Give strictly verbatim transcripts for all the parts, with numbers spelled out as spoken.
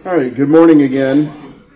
All right, good morning again.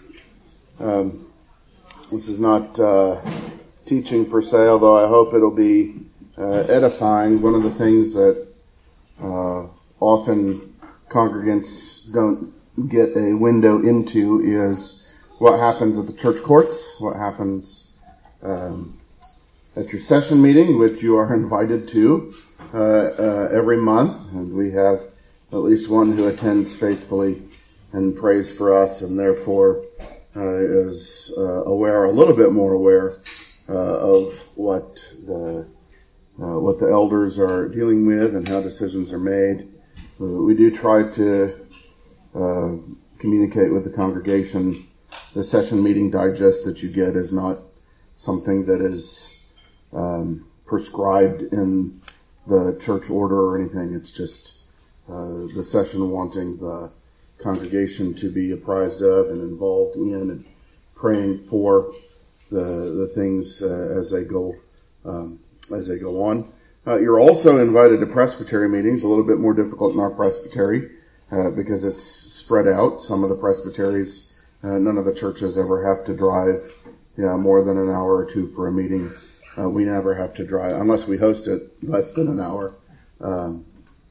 Um, this is not uh, teaching per se, although I hope it'll be uh, edifying. One of the things that uh, often congregants don't get a window into is what happens at the church courts, what happens um, at your session meeting, which you are invited to uh, uh, every month, and we have at least one who attends faithfully and prays for us, and therefore uh, is uh, aware, a little bit more aware uh, of what the uh, what the elders are dealing with and how decisions are made. Uh, we do try to uh, communicate with the congregation. The session meeting digest that you get is not something that is um, prescribed in the church order or anything. It's just uh, the session wanting the congregation to be apprised of and involved in and praying for the the things uh, as they go um, as they go on. Uh, you're also invited to presbytery meetings. A little bit more difficult in our presbytery uh, because it's spread out. Some of the presbyteries, uh, none of the churches ever have to drive yeah, more than an hour or two for a meeting. Uh, we never have to drive unless we host it less than an hour um,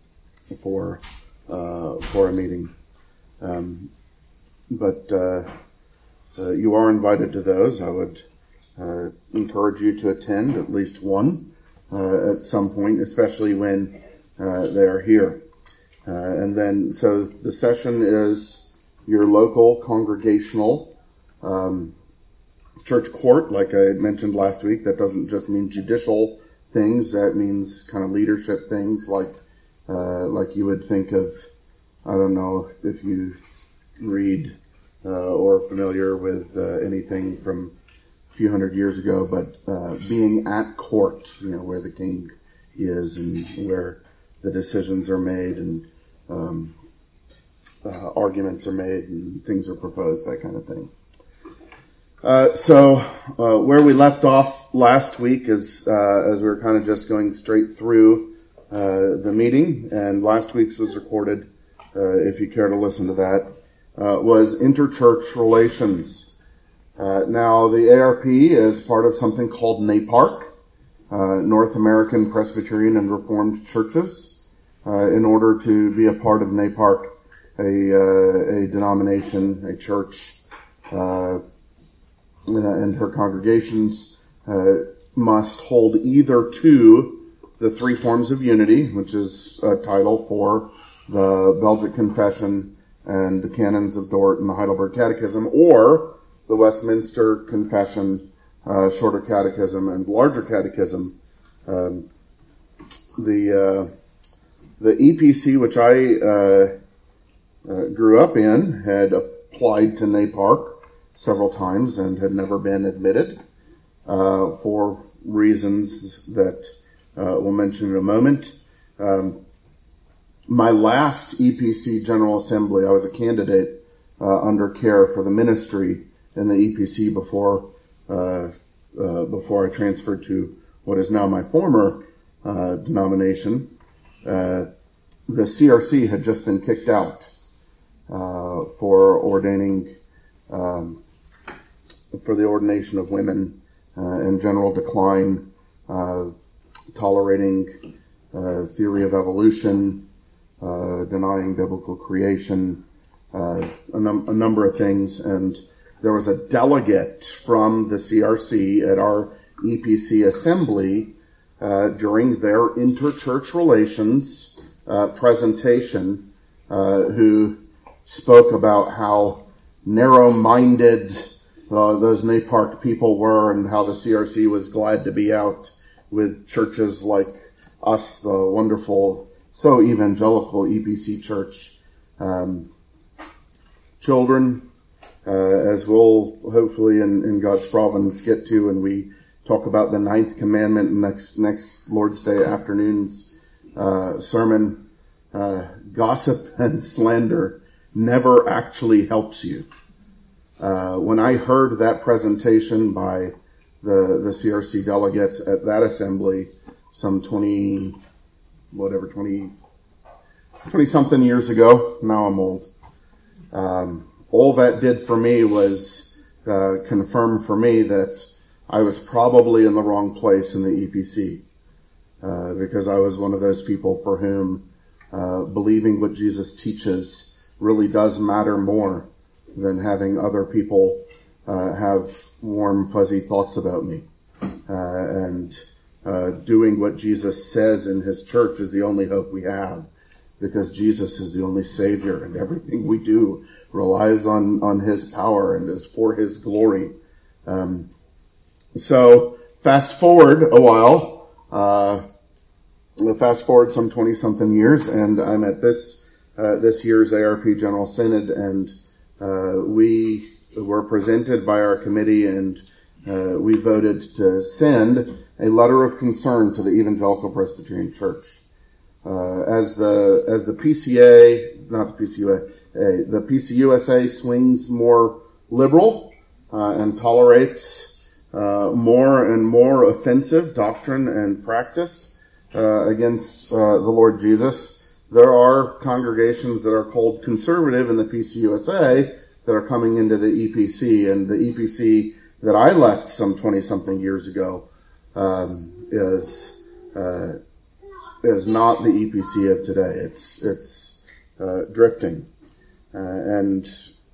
for uh, for a meeting. Um, but uh, uh, you are invited to those. I would uh, encourage you to attend at least one uh, at some point, especially when uh, they're here. Uh, and then, so the session is your local congregational um, church court, like I mentioned last week. That doesn't just mean judicial things. That means kind of leadership things, like uh, like you would think of. I don't know if you read uh, or are familiar with uh, anything from a few hundred years ago, but uh, being at court, you know, where the king is and where the decisions are made and um, uh, arguments are made and things are proposed, that kind of thing. Uh, so uh, where we left off last week is uh, as we were kind of just going straight through uh, the meeting, and last week's was recorded. Uh, if you care to listen to that, uh, was interchurch relations. Uh, now, the A R P is part of something called NAPARC, uh, North American Presbyterian and Reformed Churches. Uh, in order to be a part of NAPARC, a, uh, a denomination, a church, uh, and her congregations uh, must hold either to the three forms of unity, which is a title for the Belgic Confession and the Canons of Dort and the Heidelberg Catechism, or the Westminster Confession, uh, Shorter Catechism, and Larger Catechism. Um, the uh, the E P C, which I uh, uh, grew up in, had applied to NAPARC several times and had never been admitted uh, for reasons that uh, we'll mention in a moment. Um, My last E P C General Assembly, I was a candidate uh, under care for the ministry in the E P C before uh, uh, before I transferred to what is now my former uh, denomination. Uh, the C R C had just been kicked out uh, for ordaining um, for the ordination of women uh, in general decline, uh, tolerating uh, theory of evolution. Uh, denying biblical creation, uh, a, num- a number of things. And there was a delegate from the C R C at our E P C assembly uh, during their interchurch relations uh, presentation uh, who spoke about how narrow-minded uh, those NAPARC people were and how the C R C was glad to be out with churches like us, the wonderful So evangelical E P C church. Um, children, uh, as we'll hopefully in, in God's providence get to, and we talk about the ninth commandment next next Lord's Day afternoon's uh, sermon, uh, gossip and slander never actually helps you. Uh, when I heard that presentation by the, the C R C delegate at that assembly some twenty whatever, twenty, twenty something years ago. Now I'm old. um, all that did for me was uh, confirm for me that I was probably in the wrong place in the E P C, uh, because I was one of those people for whom uh, believing what Jesus teaches really does matter more than having other people uh, have warm, fuzzy thoughts about me. Uh, and uh, doing what Jesus says in his church is the only hope we have, because Jesus is the only Savior, and everything we do relies on, on his power and is for his glory. Um, so fast forward a while, uh, fast forward some twenty-something years, and I'm at this uh, this year's A R P General Synod, and uh, we were presented by our committee, and uh, we voted to send a letter of concern to the Evangelical Presbyterian Church. Uh, as the as the P C A, not the P C U A, uh, the P C U S A swings more liberal uh, and tolerates uh, more and more offensive doctrine and practice uh, against uh, the Lord Jesus, there are congregations that are called conservative in the P C U S A that are coming into the E P C, and the E P C that I left some twenty-something years ago um, is uh, is not the E P C of today. It's it's uh, drifting, uh, and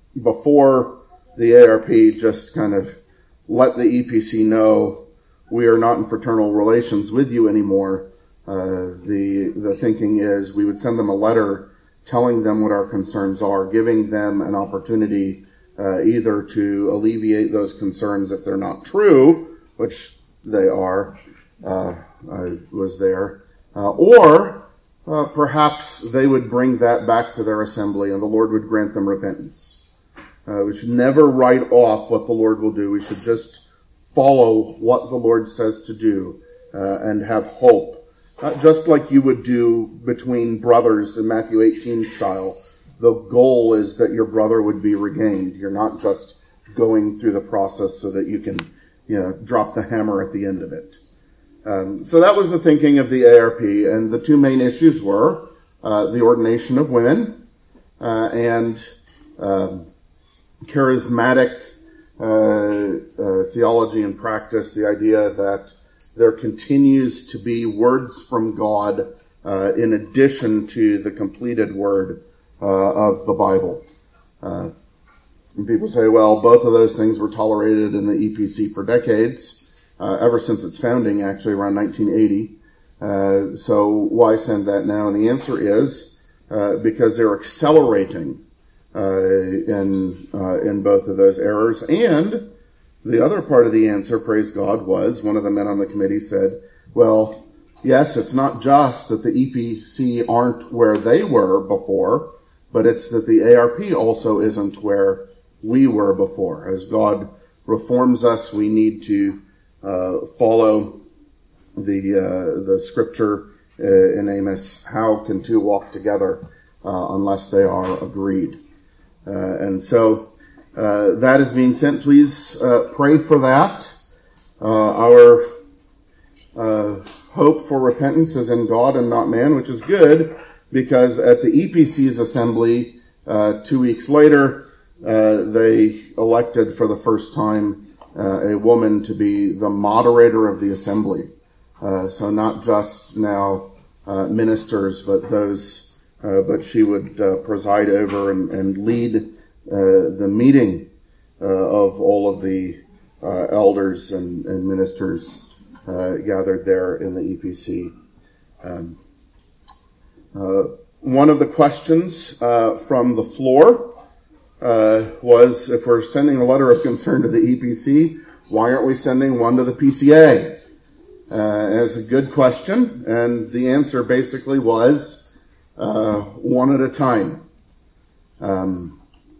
before the A R P just kind of let the E P C know we are not in fraternal relations with you anymore. Uh, the the thinking is we would send them a letter telling them what our concerns are, giving them an opportunity uh, either to alleviate those concerns if they're not true, which they are. Uh, I was there. Uh, or uh, perhaps they would bring that back to their assembly and the Lord would grant them repentance. Uh, we should never write off what the Lord will do. We should just follow what the Lord says to do uh, and have hope. Uh, just like you would do between brothers in Matthew eighteen style. The goal is that your brother would be regained. You're not just going through the process so that you can, you know, drop the hammer at the end of it. Um, so that was the thinking of the A R P, and the two main issues were uh, the ordination of women uh, and um, charismatic uh, uh, theology and practice, the idea that there continues to be words from God uh, in addition to the completed word uh, of the Bible. Uh, and people say, well, both of those things were tolerated in the E P C for decades, uh, ever since its founding, actually, around nineteen eighty. Uh, so why send that now? And the answer is uh, because they're accelerating uh, in, uh, in both of those errors. And the other part of the answer, praise God, was one of the men on the committee said, well, yes, it's not just that the E P C aren't where they were before, but it's that the A R P also isn't where we were before. As God reforms us, we need to uh, follow the uh, the scripture uh, in Amos, how can two walk together uh, unless they are agreed? Uh, and so Uh, that is being sent. Please uh, pray for that. Uh, our uh, hope for repentance is in God and not man, which is good, because at the E P C's assembly uh, two weeks later, uh, they elected for the first time uh, a woman to be the moderator of the assembly. Uh, so not just now uh, ministers, but those, uh, but she would uh, preside over and, and lead Uh, the meeting uh, of all of the uh, elders and, and ministers uh, gathered there in the E P C. Um, uh, one of the questions uh, from the floor uh, was, if we're sending a letter of concern to the E P C, why aren't we sending one to the P C A? Uh, it's a good question, and the answer basically was uh, one at a time. Um,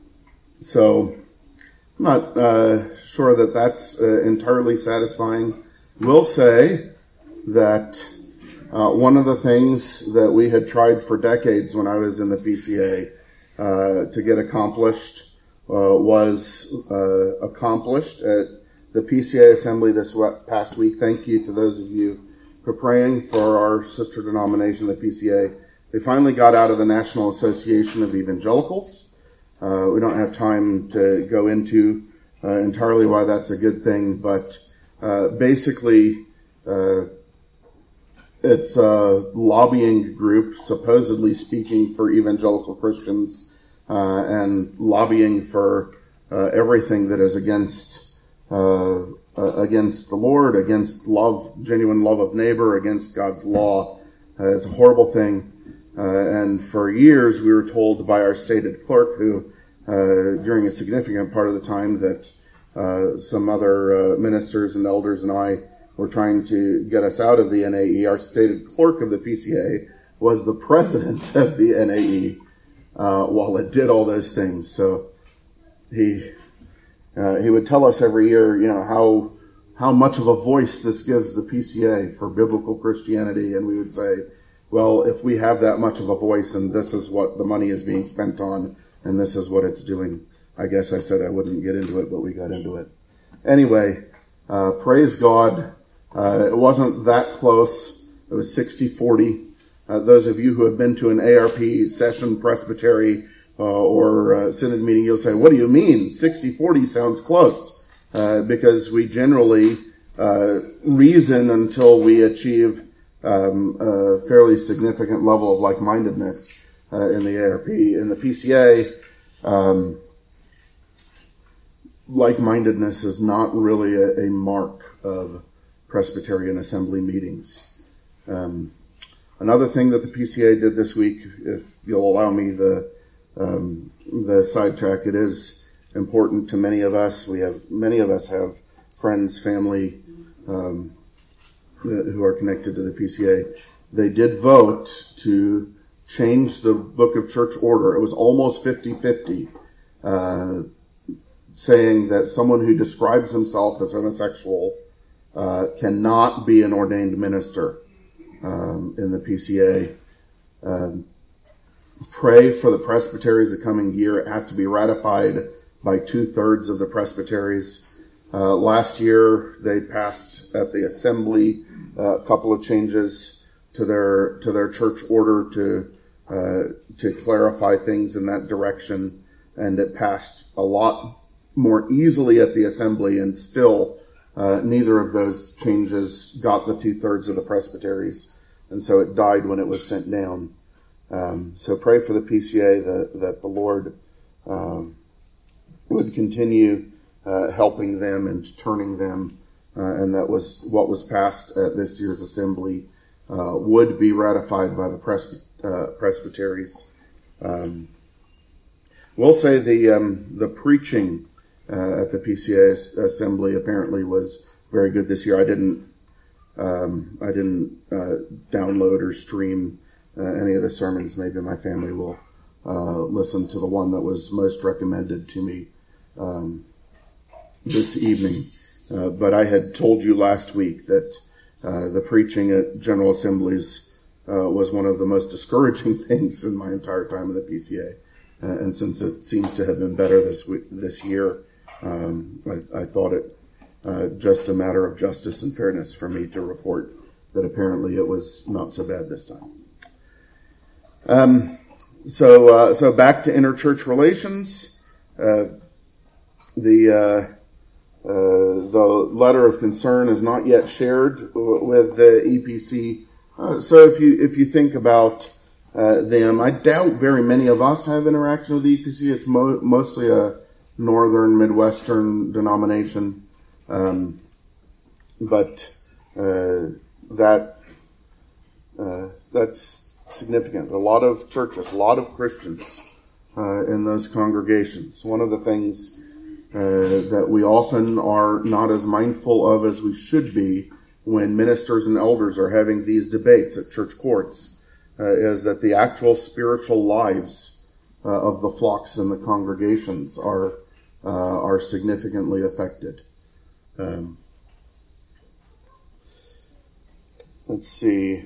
So, I'm not uh, sure that that's uh, entirely satisfying. We'll say that uh, one of the things that we had tried for decades when I was in the P C A uh, to get accomplished uh, was uh, accomplished at the P C A assembly this past week. Thank you to those of you for praying for our sister denomination, the P C A. They finally got out of the National Association of Evangelicals. Uh, we don't have time to go into uh, entirely why that's a good thing, but uh, basically uh, it's a lobbying group supposedly speaking for evangelical Christians uh, and lobbying for uh, everything that is against uh, uh, against the Lord, against love, genuine love of neighbor, against God's law. Uh, it's a horrible thing. Uh, and for years, we were told by our stated clerk, who, uh, during a significant part of the time that uh, some other uh, ministers and elders and I were trying to get us out of the N A E, our stated clerk of the P C A was the president of the N A E uh, while it did all those things. So he uh, he would tell us every year, you know, how how much of a voice this gives the P C A for biblical Christianity, and we would say, well, if we have that much of a voice and this is what the money is being spent on and this is what it's doing, I guess I said I wouldn't get into it, but we got into it. Anyway, uh, praise God. Uh, it wasn't that close. It was sixty forty. Uh, those of you who have been to an A R P session, presbytery, uh, or uh, synod meeting, you'll say, what do you mean? sixty forty sounds close. Uh, because we generally uh, reason until we achieve Um, a fairly significant level of like-mindedness uh, in the A R P. In the P C A, um, like-mindedness is not really a, a mark of Presbyterian assembly meetings. Um, another thing that the P C A did this week, if you'll allow me the um, the sidetrack, it is important to many of us. We have many of us have friends, family, um, who are connected to the P C A. They did vote to change the Book of Church Order. It was almost fifty-fifty, uh, saying that someone who describes himself as homosexual uh, cannot be an ordained minister um, in the P C A. Um, pray for the presbyteries the coming year. It has to be ratified by two-thirds of the presbyteries. Uh, last year, they passed at the assembly uh, a couple of changes to their to their church order to uh, to clarify things in that direction, and it passed a lot more easily at the assembly. And still, uh, neither of those changes got the two thirds of the presbyteries, and so it died when it was sent down. Um, so pray for the P C A that that the Lord um, would continue Uh, helping them and turning them, uh, and that was what was passed at this year's assembly uh, would be ratified by the presby- uh, presbyteries. Um, we'll say the um, the preaching uh, at the P C A assembly apparently was very good this year. I didn't um, I didn't uh, download or stream uh, any of the sermons. Maybe my family will uh, listen to the one that was most recommended to me Um, this evening. Uh, but I had told you last week that uh, the preaching at General Assemblies uh, was one of the most discouraging things in my entire time in the P C A. Uh, and since it seems to have been better this week, this year, um, I, I thought it uh, just a matter of justice and fairness for me to report that apparently it was not so bad this time. Um, so, uh, so back to interchurch relations. Uh, the uh, Uh, the letter of concern is not yet shared w- with the E P C. Uh, so if you if you think about uh, them, I doubt very many of us have interaction with the E P C. It's mo- mostly a northern Midwestern denomination, um, but uh, that uh, that's significant. A lot of churches, a lot of Christians uh, in those congregations. One of the things Uh, that we often are not as mindful of as we should be when ministers and elders are having these debates at church courts uh, is that the actual spiritual lives uh, of the flocks and the congregations are uh, are significantly affected. Um, let's see.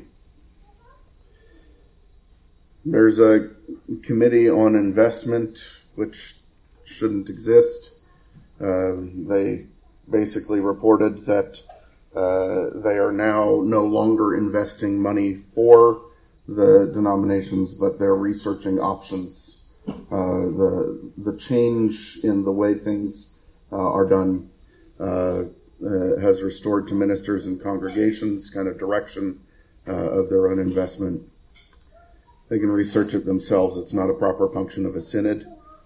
There's a committee on investment which shouldn't exist. Uh, they basically reported that uh, they are now no longer investing money for the denominations, but they're researching options uh, the the change in the way things uh, are done uh, uh, has restored to ministers and congregations kind of direction uh, of their own investment. They can research it themselves. It's not a proper function of a synod.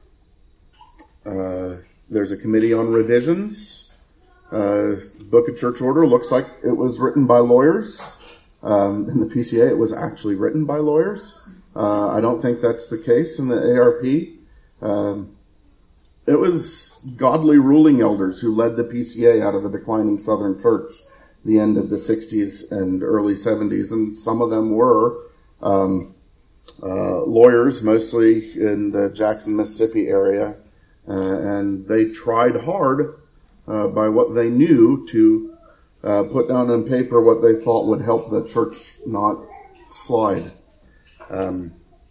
Uh, there's a committee on revisions. Uh, the Book of Church Order looks like it was written by lawyers. Um, in the P C A, it was actually written by lawyers. Uh, I don't think that's the case in the A R P. Um, it was godly ruling elders who led the P C A out of the declining Southern Church, the end of the sixties and early seventies, and some of them were um, uh, lawyers, mostly in the Jackson, Mississippi area, uh, and they tried hard uh, by what they knew to uh, put down on paper what they thought would help the church not slide. Um,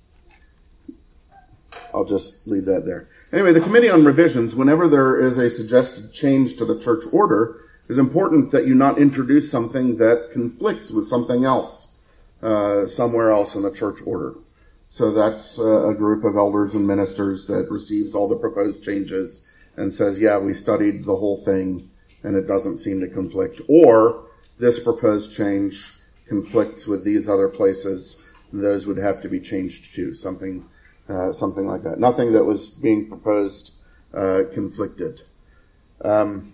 I'll just leave that there. Anyway, the Committee on Revisions, whenever there is a suggested change to the church order, it's important that you not introduce something that conflicts with something else, uh, somewhere else in the church order. So that's uh, a group of elders and ministers that receives all the proposed changes and says, yeah, we studied the whole thing and it doesn't seem to conflict. Or this proposed change conflicts with these other places. Those would have to be changed too. Something, uh, something like that. Nothing that was being proposed uh, conflicted. Um,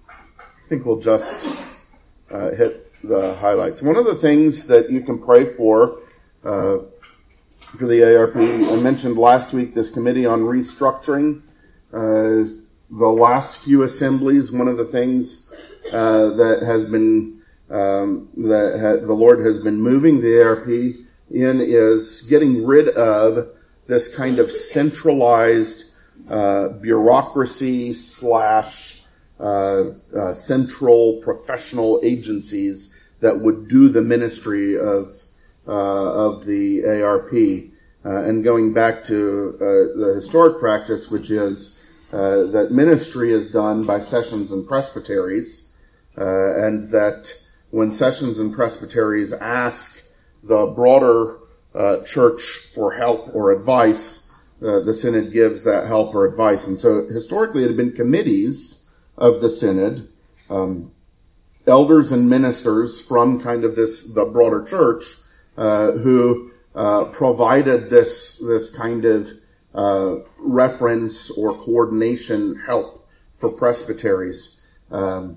I think we'll just uh, hit the highlights. One of the things that you can pray for uh, for the A R P, I mentioned last week this committee on restructuring. Uh, the last few assemblies, one of the things uh, that has been um, that ha- the Lord has been moving the A R P in is getting rid of this kind of centralized uh, bureaucracy slash uh, uh, central professional agencies that would do the ministry of uh, of the A R P, uh, and going back to uh, the historic practice, which is uh, that ministry is done by sessions and presbyteries, uh, and that when sessions and presbyteries ask the broader uh, church for help or advice, uh, the synod gives that help or advice. And so historically it had been committees of the synod, um, elders and ministers from kind of this, the broader church, uh, who uh, provided this, this kind of uh, reference or coordination help for presbyteries. Um,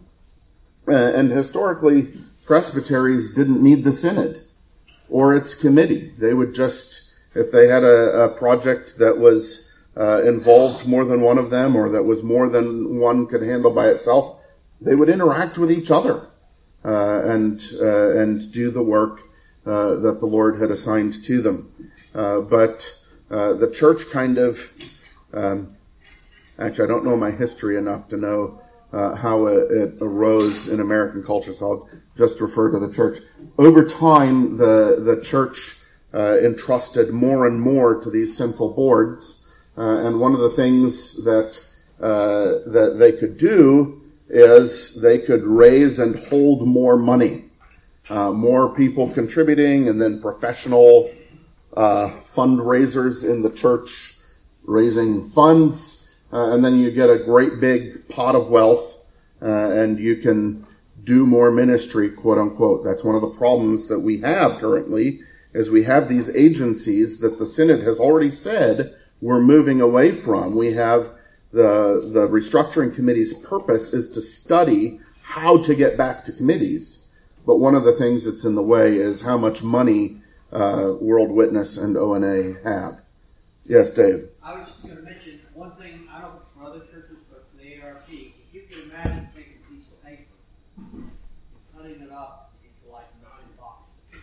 and historically, presbyteries didn't need the synod or its committee. They would just, if they had a, a project that was uh, involved more than one of them, or that was more than one could handle by itself, they would interact with each other uh, and uh, and do the work uh, that the Lord had assigned to them. Uh, but uh, the church kind of, um, actually, I don't know my history enough to know Uh, how it, it arose in American culture, so I'll just refer to the church. Over time, the the church uh, entrusted more and more to these central boards, uh, and one of the things that uh, that they could do is they could raise and hold more money, uh, more people contributing, and then professional uh, fundraisers in the church raising funds. Uh, and then you get a great big pot of wealth, uh, and you can do more ministry, quote unquote. That's one of the problems that we have currently, is we have these agencies that the synod has already said we're moving away from. We have the, the restructuring committee's purpose is to study how to get back to committees. But one of the things that's in the way is how much money uh, World Witness and O N A have. Yes, Dave? I was just going to mention one thing, I don't know if it's for other churches, but for the A R P, if you can imagine taking a piece of paper and cutting it up into like nine boxes.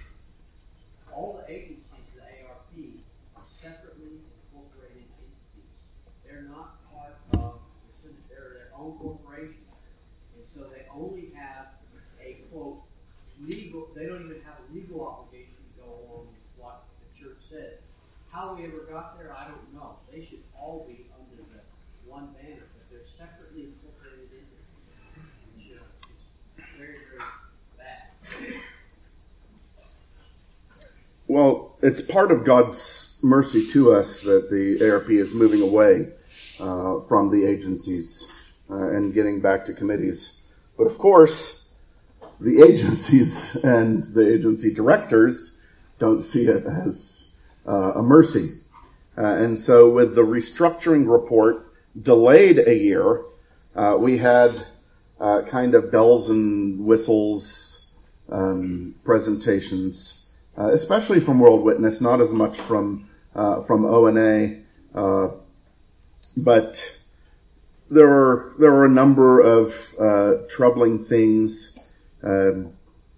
All the agencies of the A R P are separately incorporated entities. They're not part of the synod, they're their own corporation. And so they only have a, quote, legal, they don't even have a legal obligation to go along with what the church says. How we ever got there, I don't know. They should all be under the one banner, but they're separately incorporated into it. You know, it's very, very bad. Well, it's part of God's mercy to us that the A R P is moving away uh, from the agencies uh, and getting back to committees. But of course, the agencies and the agency directors don't see it as uh, a mercy. Uh, and so with the restructuring report delayed a year, uh, we had uh, kind of bells and whistles um, presentations, uh, especially from World Witness, not as much from uh, from O N A, uh, but there were there were a number of uh, troubling things um,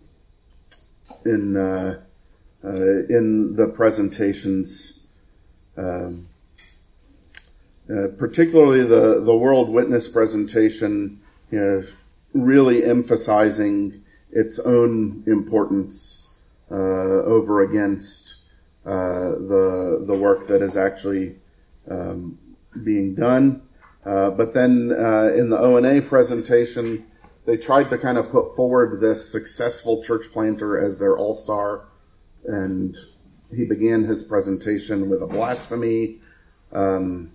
in uh, uh, in the presentations. Um, uh, particularly the, the World Witness presentation, you know, really emphasizing its own importance uh, over against uh, the the work that is actually um, being done. Uh, but then uh, in the O N A presentation, they tried to kind of put forward this successful church planter as their all-star, and he began his presentation with a blasphemy, um,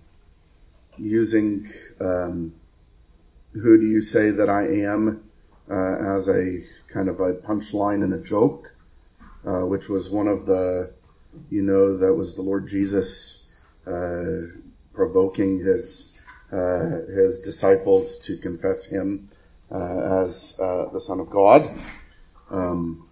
using um, "Who do you say that I am?" Uh, as a kind of a punchline and a joke, uh, which was one of the, you know, that was the Lord Jesus uh, provoking his uh, his disciples to confess him uh, as uh, the Son of God, um,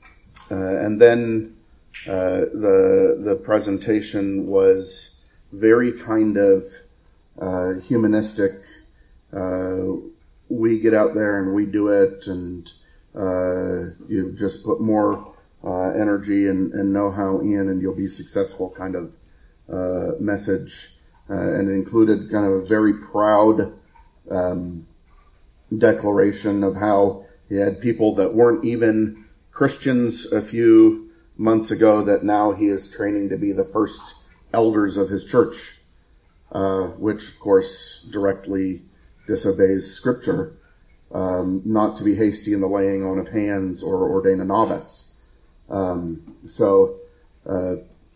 uh, and then. Uh, the the presentation was very kind of uh, humanistic. Uh, we get out there and we do it, and uh, you just put more uh, energy and, and know-how in, and you'll be successful kind of uh, message. Uh, and it included kind of a very proud um, declaration of how he had people that weren't even Christians a few months ago that now he is training to be the first elders of his church, uh, which of course directly disobeys Scripture, um, not to be hasty in the laying on of hands or ordain a novice. Um, so uh,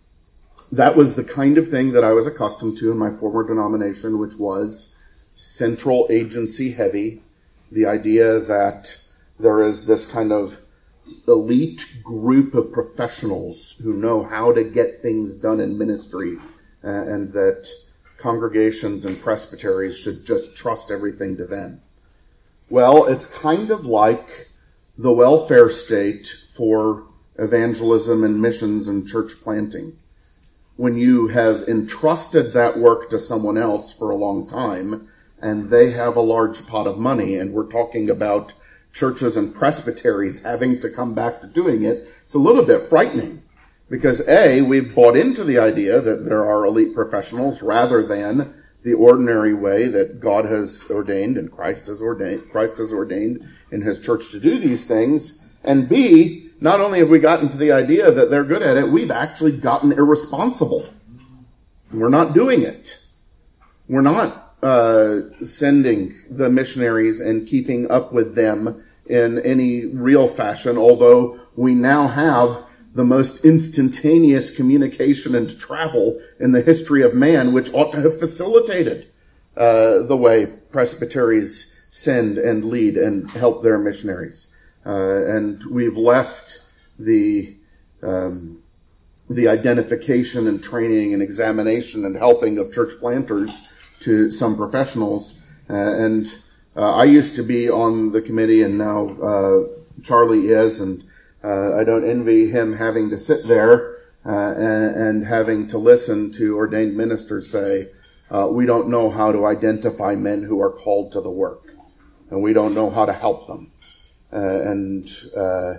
that was the kind of thing that I was accustomed to in my former denomination, which was central agency heavy. The idea that there is this kind of elite group of professionals who know how to get things done in ministry, uh, and that congregations and presbyteries should just trust everything to them. Well, it's kind of like the welfare state for evangelism and missions and church planting. When you have entrusted that work to someone else for a long time, and they have a large pot of money, and we're talking about churches and presbyteries having to come back to doing it, it's a little bit frightening. Because A, we've bought into the idea that there are elite professionals rather than the ordinary way that God has ordained and Christ has ordained, Christ has ordained in his church to do these things. And B, not only have we gotten to the idea that they're good at it, we've actually gotten irresponsible. We're not doing it. We're not Uh, sending the missionaries and keeping up with them in any real fashion, although we now have the most instantaneous communication and travel in the history of man, which ought to have facilitated uh, the way presbyteries send and lead and help their missionaries. Uh, and we've left the um, the identification and training and examination and helping of church planters to some professionals. Uh, and uh, I used to be on the committee, and now uh, Charlie is, and uh, I don't envy him having to sit there uh, and, and having to listen to ordained ministers say, uh, we don't know how to identify men who are called to the work, and we don't know how to help them. Uh, and uh,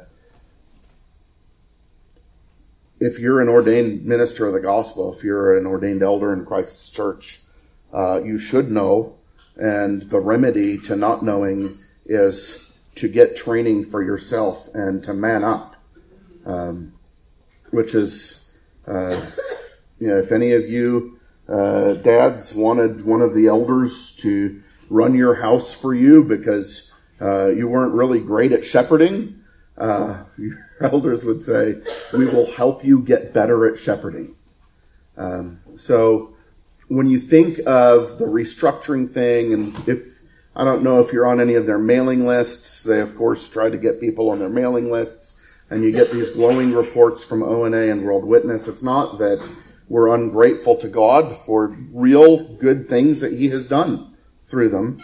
if you're an ordained minister of the gospel, if you're an ordained elder in Christ's church, Uh, you should know, and the remedy to not knowing is to get training for yourself and to man up, um, which is, uh, you know, if any of you uh, dads wanted one of the elders to run your house for you because uh, you weren't really great at shepherding, uh, your elders would say, we will help you get better at shepherding. Um, so when you think of the restructuring thing, and if, I don't know if you're on any of their mailing lists, they of course try to get people on their mailing lists, and you get these glowing reports from O N A and World Witness. It's not that we're ungrateful to God for real good things that he has done through them.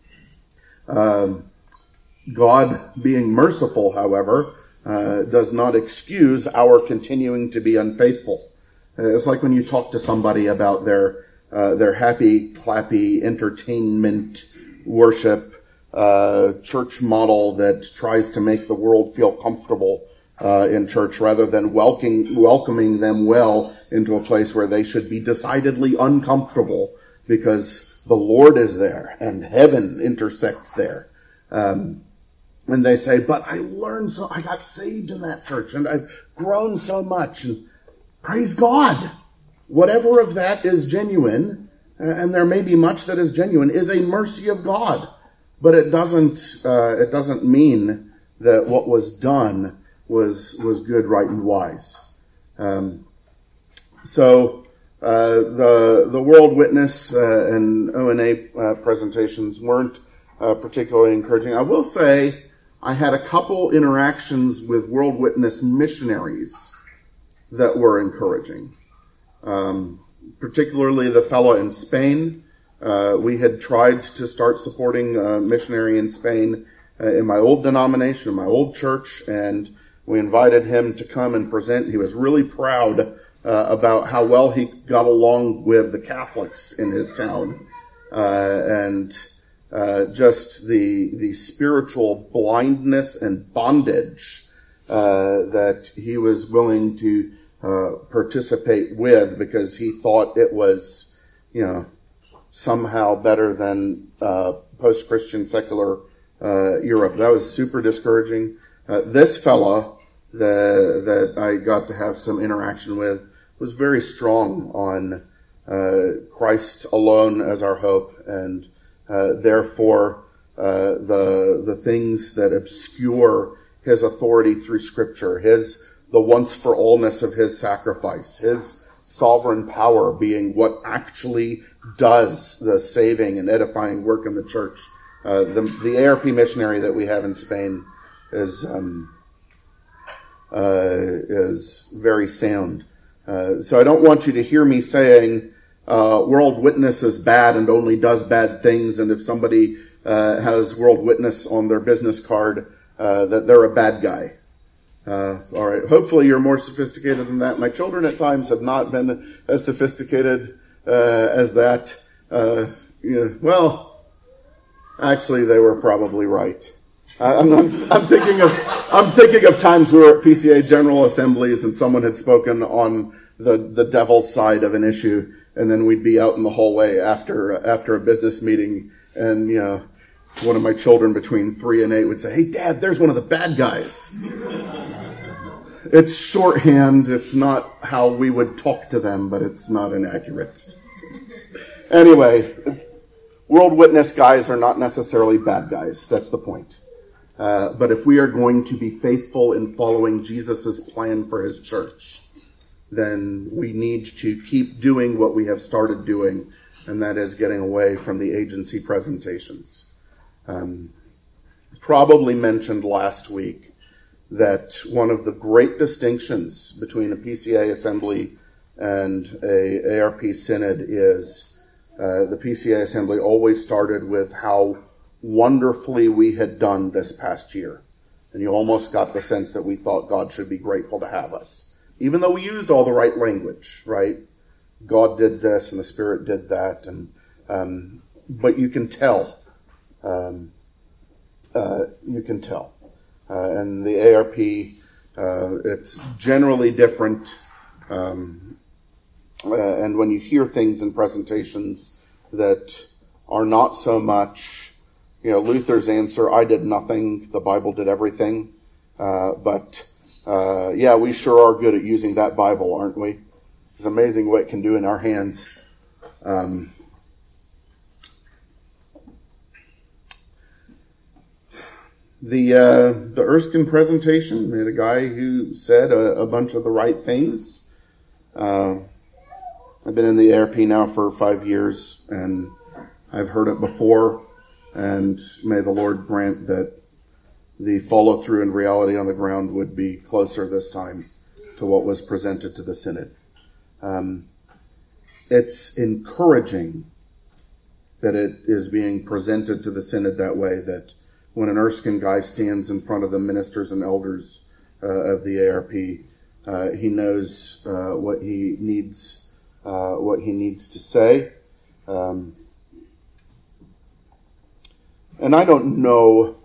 Um, God, being merciful, however, uh, does not excuse our continuing to be unfaithful. Uh, it's like when you talk to somebody about their uh, their happy, clappy, entertainment, worship, uh, church model that tries to make the world feel comfortable uh, in church rather than welcoming, welcoming them well into a place where they should be decidedly uncomfortable because the Lord is there and heaven intersects there. Um, and they say, but I learned so, I got saved in that church and I've grown so much, and praise God. Whatever of that is genuine, and there may be much that is genuine, is a mercy of God. But it doesn't, uh, it doesn't mean that what was done was, was good, right, and wise. Um, so, uh, the, the World Witness, uh, and O N A, uh, presentations weren't, uh, particularly encouraging. I will say, I had a couple interactions with World Witness missionaries that were encouraging. Um, particularly the fellow in Spain. Uh, we had tried to start supporting a missionary in Spain uh, in my old denomination, in my old church, and we invited him to come and present. He was really proud uh, about how well he got along with the Catholics in his town, uh, and uh, just the the spiritual blindness and bondage uh, that he was willing to Uh, participate with because he thought it was, you know, somehow better than uh, post-Christian secular uh, Europe. That was super discouraging. Uh, this fella that, that I got to have some interaction with was very strong on uh, Christ alone as our hope, and uh, therefore uh, the the things that obscure his authority through Scripture, his the once-for-allness of his sacrifice, his sovereign power being what actually does the saving and edifying work in the church. Uh, the, the A R P missionary that we have in Spain is um, uh, is very sound. Uh, so I don't want you to hear me saying uh, World Witness is bad and only does bad things, and if somebody uh, has World Witness on their business card, uh, that they're a bad guy. Uh, all right. Hopefully you're more sophisticated than that. My children at times have not been as sophisticated uh, as that. Uh, yeah, well, actually, they were probably right. I, I'm, I'm, I'm thinking of I'm thinking of times we were at P C A General Assemblies and someone had spoken on the the devil's side of an issue, and then we'd be out in the hallway after after a business meeting, and you know, one of my children between three and eight would say, "Hey, Dad, there's one of the bad guys." It's shorthand. It's not how we would talk to them, but it's not inaccurate. Anyway, World Witness guys are not necessarily bad guys. That's the point. Uh, but if we are going to be faithful in following Jesus' plan for his church, then we need to keep doing what we have started doing, and that is getting away from the agency presentations. Um, probably mentioned last week that one of the great distinctions between a P C A assembly and a A R P synod is uh, the P C A assembly always started with how wonderfully we had done this past year. And you almost got the sense that we thought God should be grateful to have us. Even though we used all the right language, right? God did this and the Spirit did that. and um, But you can tell. Um, uh, you can tell. Uh, and the A R P, uh, it's generally different. Um, uh, and when you hear things in presentations that are not so much, you know, Luther's answer, I did nothing, the Bible did everything. Uh, but, uh, yeah, we sure are good at using that Bible, aren't we? It's amazing what it can do in our hands. Um, The uh, the Erskine presentation, we had a guy who said a, a bunch of the right things. Uh, I've been in the A R P now for five years, and I've heard it before, and may the Lord grant that the follow-through and reality on the ground would be closer this time to what was presented to the Synod. Um, it's encouraging that it is being presented to the Synod that way, that when an Erskine guy stands in front of the ministers and elders uh, of the A R P, uh, he knows uh, what he needs Uh, what he needs to say. Um, and I don't know,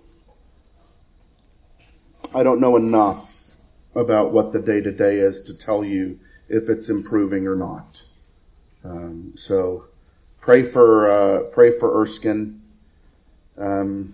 I don't know enough about what the day-to-day is to tell you if it's improving or not. Um, so pray for, uh, pray for Erskine. Um,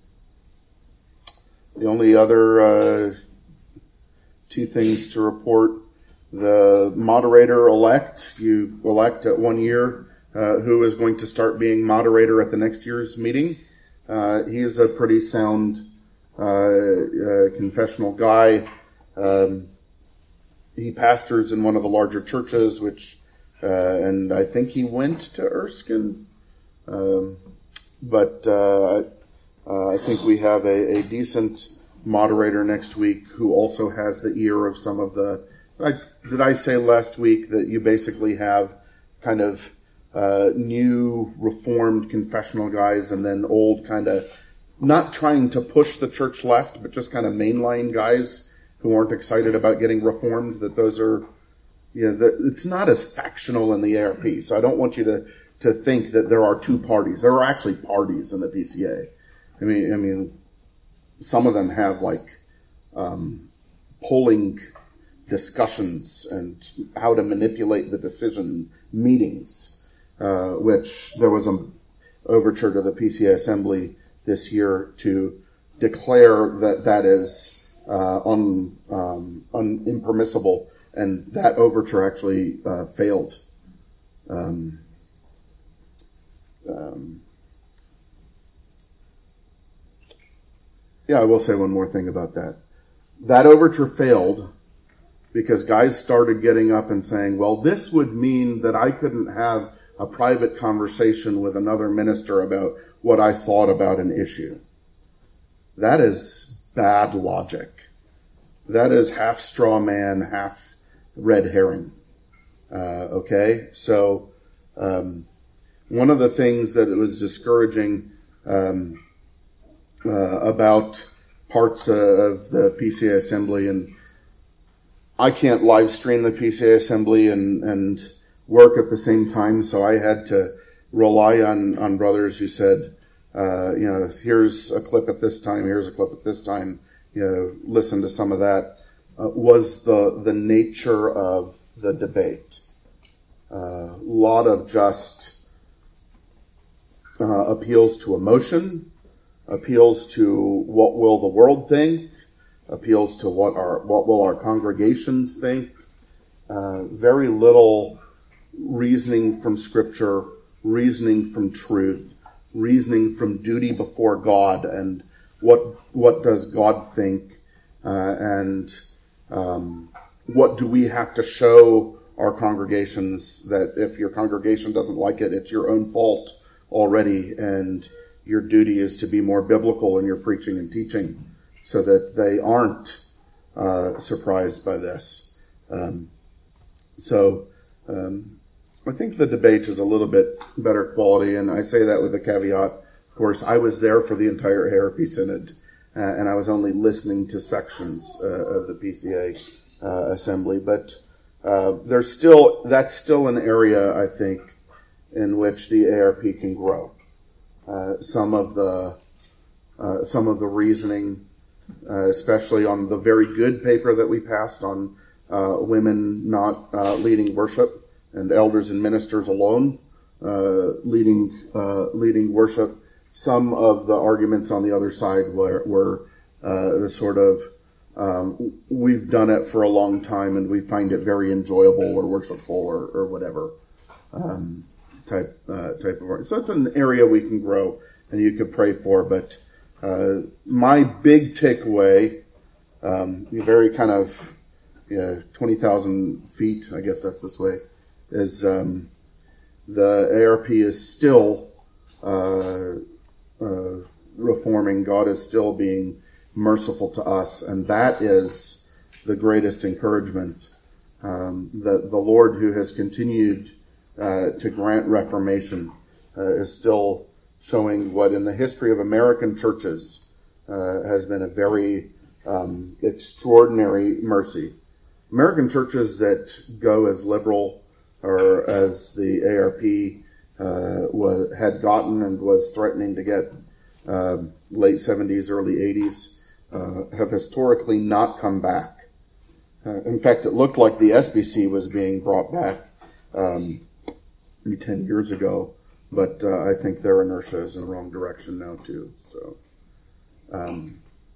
the only other uh, two things to report: the moderator-elect, you elect at one year, uh, who is going to start being moderator at the next year's meeting. Uh, he is a pretty sound uh, uh, confessional guy. Um, he pastors in one of the larger churches, which, uh, and I think he went to Erskine. Um, but uh, uh, I think we have a, a decent moderator next week who also has the ear of some of the I, did I say last week that you basically have kind of uh, new reformed confessional guys and then old kind of not trying to push the church left, but just kind of mainline guys who aren't excited about getting reformed? That those are, you know, that it's not as factional in the A R P. So I don't want you to, to think that there are two parties. There are actually parties in the P C A. I mean, I mean, some of them have like um, polling discussions and how to manipulate the decision meetings, uh, which there was an overture to the P C A Assembly this year to declare that that is uh, un, um, un, impermissible, and that overture actually uh, failed. Um, um, yeah, I will say one more thing about that. That overture failed because guys started getting up and saying, well, this would mean that I couldn't have a private conversation with another minister about what I thought about an issue. That is bad logic. That is half straw man, half red herring. Uh, okay? So, um, one of the things that was discouraging um, uh, about parts uh, of the P C A Assembly, and I can't live stream the P C A Assembly and, and work at the same time, so I had to rely on, on brothers who said, uh, you know, here's a clip at this time, here's a clip at this time, you know, listen to some of that, uh, was the, the nature of the debate. A uh, lot of just uh, appeals to emotion, appeals to what will the world think, appeals to what our what will our congregations think. Uh, very little reasoning from Scripture, reasoning from truth, reasoning from duty before God, and what what does God think, uh, and um, what do we have to show our congregations that if your congregation doesn't like it, it's your own fault already, and your duty is to be more biblical in your preaching and teaching, so that they aren't uh, surprised by this. Um, so um, I think the debate is a little bit better quality, and I say that with a caveat. Of course, I was there for the entire A R P Synod, uh, and I was only listening to sections uh, of the P C A uh, Assembly. But uh, there's still that's still an area, I think, in which the A R P can grow. Uh, some of the uh, some of the reasoning, Uh, especially on the very good paper that we passed on uh, women not uh, leading worship and elders and ministers alone uh, leading uh, leading worship. Some of the arguments on the other side were, were uh, the sort of um, we've done it for a long time and we find it very enjoyable or worshipful or, or whatever um, type uh, type of argument. So it's an area we can grow and you could pray for, but. Uh, my big takeaway, um, very kind of, you know, twenty thousand feet, I guess that's this way. is um, the A R P is still uh, uh, reforming. God is still being merciful to us, and that is the greatest encouragement. Um, the, the Lord, who has continued uh, to grant reformation, uh, is still showing what in the history of American churches uh, has been a very um, extraordinary mercy. American churches that go as liberal or as the A R P uh, was, had gotten and was threatening to get uh, late seventies, early eighties, uh, have historically not come back. Uh, in fact, it looked like the S B C was being brought back um, ten years ago, but uh, I think their inertia is in the wrong direction now too. So, um,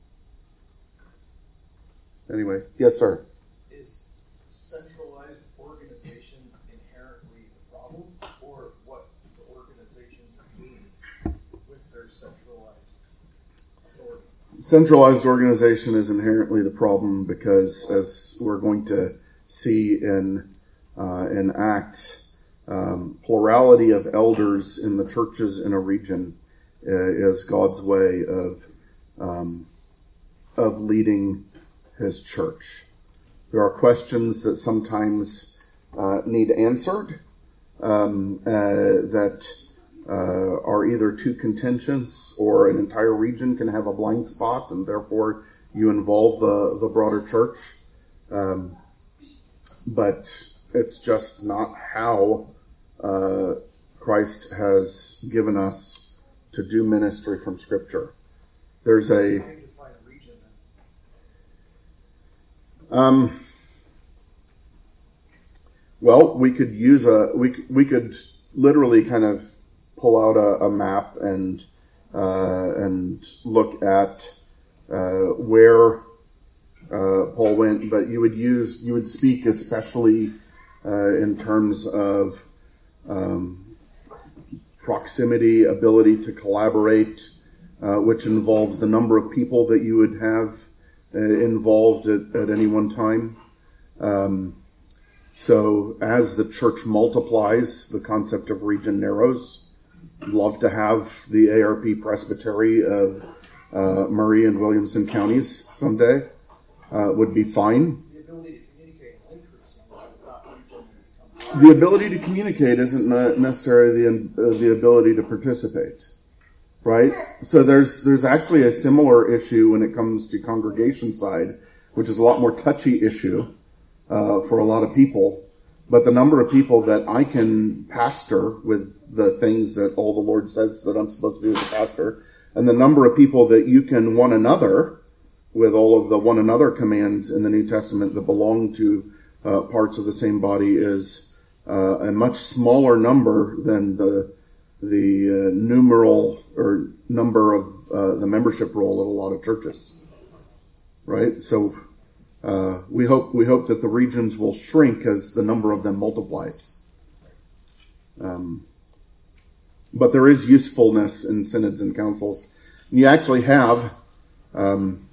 anyway, yes, sir. Is centralized organization inherently the problem, or what the organizations are doing with their centralized authority? Centralized organization is inherently the problem because, as we're going to see in uh, in Acts, um, plurality of elders in the churches in a region uh, is God's way of um, of leading His church. There are questions that sometimes uh, need answered um, uh, that uh, are either too contentious, or an entire region can have a blind spot, and therefore you involve the, the broader church. Um, but it's just not how uh, Christ has given us to do ministry from Scripture. There's a... How do you define a region then? Um, well, we could use a, we, we could literally kind of pull out a, a map and uh, and look at uh, where uh, Paul went, but you would use you would speak especially uh, in terms of um, proximity, ability to collaborate, uh, which involves the number of people that you would have uh, involved at, at any one time. Um, so as the church multiplies, the concept of region narrows. Love to have the A R P presbytery of uh, Murray and Williamson counties someday. Uh, would be fine. The ability to communicate is increasing, not region. The ability to communicate isn't necessarily the uh, the ability to participate, right? So there's there's actually a similar issue when it comes to congregation side, which is a lot more touchy issue uh, for a lot of people. But the number of people that I can pastor with the things that all the Lord says that I'm supposed to do as a pastor, and the number of people that you can one another with all of the one another commands in the New Testament that belong to uh, parts of the same body is uh, a much smaller number than the the uh, numeral or number of uh, the membership roll at a lot of churches, right? So. Uh, we hope we hope that the regions will shrink as the number of them multiplies. Um, but there is usefulness in synods and councils. And you actually have, um,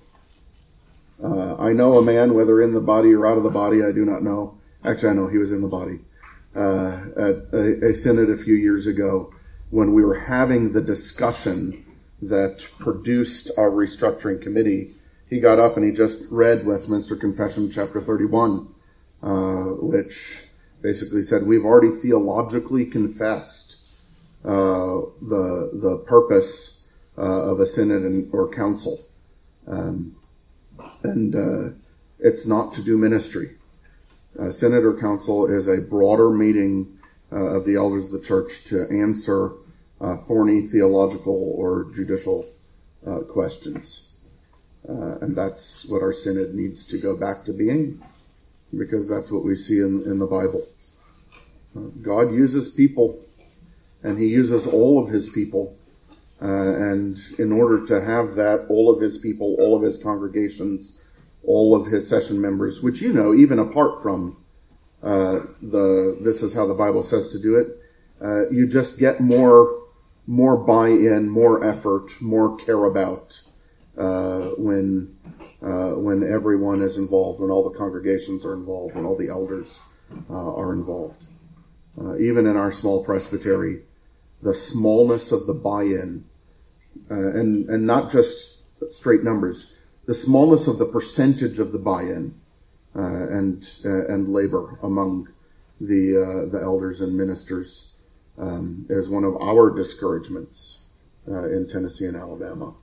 uh, I know a man, whether in the body or out of the body, I do not know. Actually, I know he was in the body. Uh, at a, a synod a few years ago, when we were having the discussion that produced our restructuring committee, he got up and he just read Westminster Confession, chapter thirty-one, uh, which basically said we've already theologically confessed uh, the the purpose uh, of a synod and, or council, um, and uh, it's not to do ministry. A synod or council is a broader meeting uh, of the elders of the church to answer uh, thorny theological or judicial uh, questions. Uh, and that's what our synod needs to go back to being, because that's what we see in, in the Bible. Uh, God uses people, and He uses all of His people. Uh, and in order to have that, all of His people, all of His congregations, all of His session members, which you know, even apart from uh, the this is how the Bible says to do it, uh, you just get more, more buy-in, more effort, more care about. Uh, when uh, when everyone is involved, when all the congregations are involved, when all the elders uh, are involved. uh, even in our small presbytery, the smallness of the buy-in, uh, and, and not just straight numbers, the smallness of the percentage of the buy-in uh, and uh, and labor among the uh, the elders and ministers um, is one of our discouragements uh, in Tennessee and Alabama.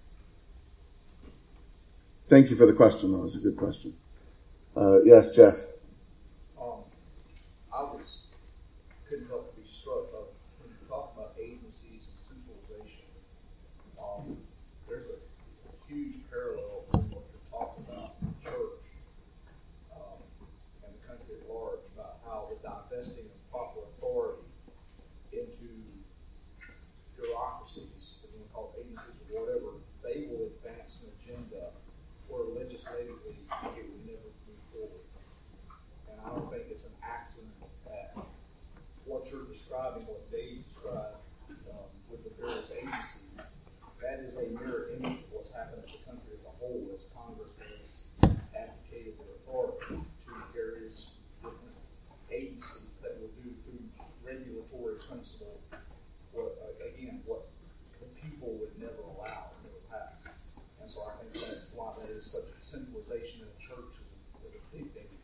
Thank you for the question, though. It's a good question. Uh, yes, Jeff. Um, I was couldn't help but be struck of when you talk about agencies and centralization. Um, there's a huge parallel in what you're talking about in the church um, and the country at large about how the divesting of proper authority into bureaucracies, if you want to call it agencies or whatever, they will advance an agenda where legislatively it would never move forward. And I don't think it's an accident that what you're describing, what Dave described um, with the various agencies, that is a mirror image of what's happened in the country as a whole as Congress has advocated their authority to various different agencies that will do through regulatory principle what, uh, again, what the people would never allow, never pass. And so I think that's why that is such a centralization in the church is a big thing.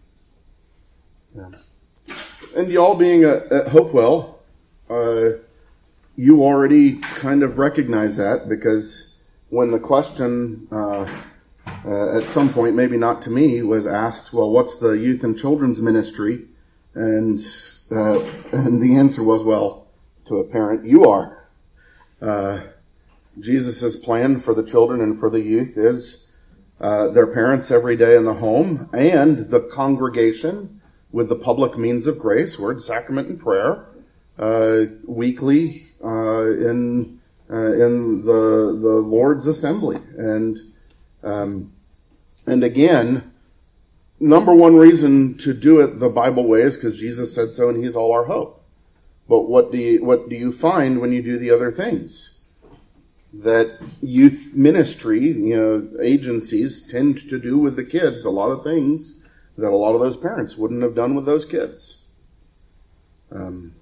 Yeah. And y'all being at, at Hopewell, uh, you already kind of recognize that, because when the question uh, uh, at some point, maybe not to me, was asked, well, what's the youth and children's ministry? And uh, and the answer was, well, to a parent, you are. Uh, Jesus' plan for the children and for the youth is uh, their parents every day in the home and the congregation with the public means of grace, word, sacrament, and prayer, uh, weekly uh, in uh, in the the Lord's assembly. And um, and again, number one reason to do it the Bible way is because Jesus said so, and He's all our hope. But what do you what do you find when you do the other things? That youth ministry, you know, agencies tend to do with the kids a lot of things that a lot of those parents wouldn't have done with those kids. Um,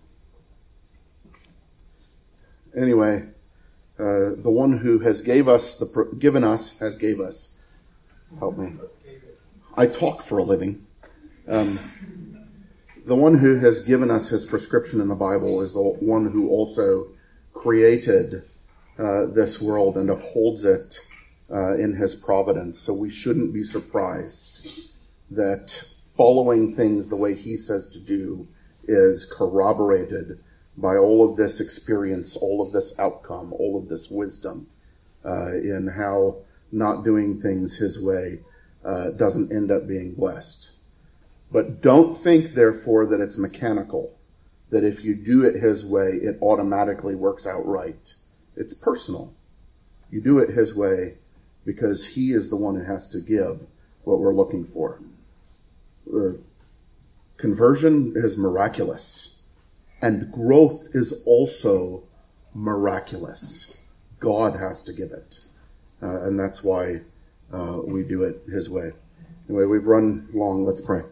anyway, uh, the one who has gave us the given us has gave us. Help me. I talk for a living. Um, the one who has given us his prescription in the Bible is the one who also created Uh, this world and upholds it uh, in his providence. So we shouldn't be surprised that following things the way he says to do is corroborated by all of this experience, all of this outcome, all of this wisdom uh, in how not doing things his way uh, doesn't end up being blessed. But don't think, therefore, that it's mechanical, that if you do it his way, it automatically works out right. It's personal. You do it his way because he is the one who has to give what we're looking for. Uh, conversion is miraculous, and growth is also miraculous. God has to give it, uh, and that's why uh, we do it his way. Anyway, we've run long. Let's pray.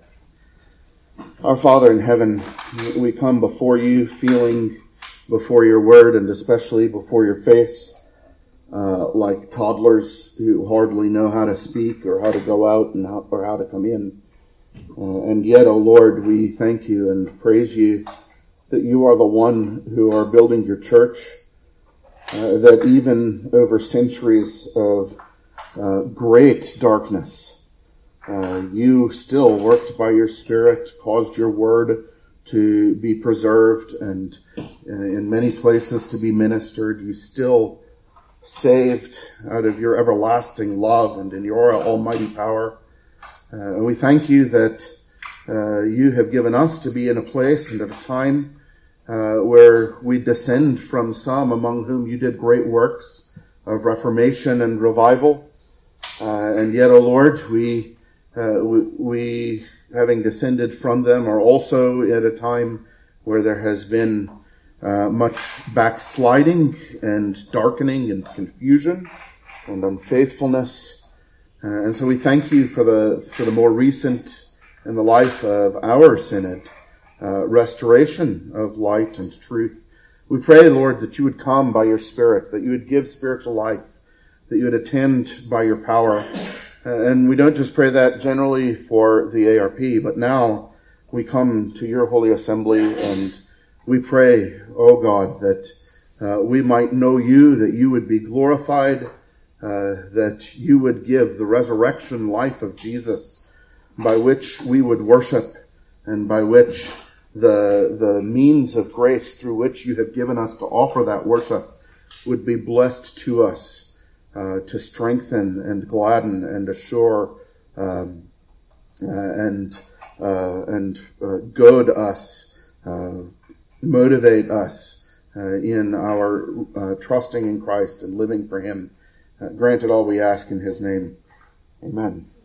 Our Father in heaven, we come before you feeling before your word, and especially before your face, uh, like toddlers who hardly know how to speak or how to go out and how, or how to come in. Uh, and yet, O Lord, we thank you and praise you that you are the one who are building your church, uh, that even over centuries of uh, great darkness, uh, you still worked by your Spirit, caused your word to be preserved, and uh, in many places to be ministered. You still saved out of your everlasting love and in your almighty power. Uh, and we thank you that uh, you have given us to be in a place and at a time uh, where we descend from some among whom you did great works of reformation and revival. Uh, and yet, O Lord, we, uh, we, we having descended from them, are also at a time where there has been uh, much backsliding and darkening and confusion and unfaithfulness. Uh, and so we thank you for the for the more recent in the life of our synod, uh, restoration of light and truth. We pray, Lord, that you would come by your Spirit, that you would give spiritual life, that you would attend by your power. Uh, and we don't just pray that generally for the A R P, but now we come to your holy assembly and we pray, oh God, that uh, we might know you, that you would be glorified, uh, that you would give the resurrection life of Jesus by which we would worship and by which the, the means of grace through which you have given us to offer that worship would be blessed to us. Uh, to strengthen and gladden and assure um, uh, and uh, and uh, goad us, uh, motivate us uh, in our uh, trusting in Christ and living for him. Uh, grant it all we ask in his name. Amen.